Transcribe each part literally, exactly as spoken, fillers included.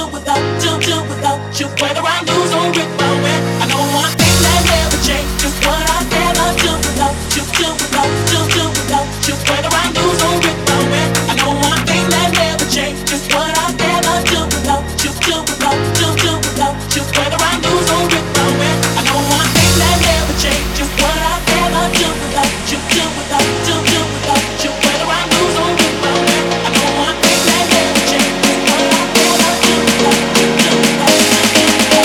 do without, do do without you. Whether I lose or win, I win. I know one thing that never change, just what I never do without you, do without, do do without you. Whether I lose or win, I win. I know one thing that never change, just what I never do without you, do without, do do without you. Whether I lose or win, I win. I know one thing that never change, just what I never do without you, do without, do do without you. Whether I lose or win, I win. I know one thing that never change, just what I never do without you, do without, do do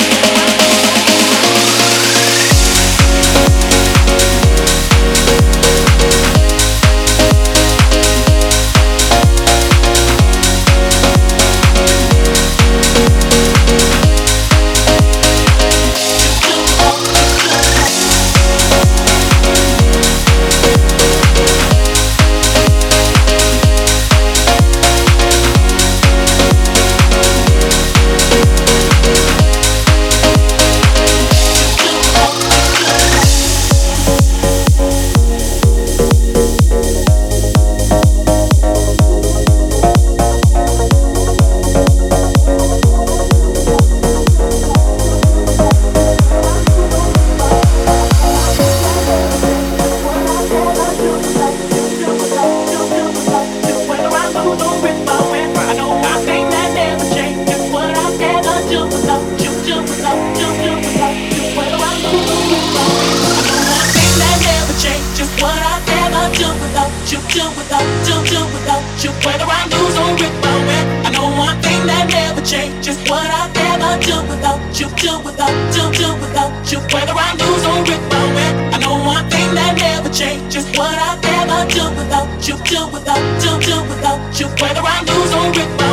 whether I lose or win, I win. I know one thing that never change, just what I never do without you, do without, do do without you. Whether I lose or win, I win. I know one thing that never change, just what I never do without you, do without, do do without you. Whether I lose or win.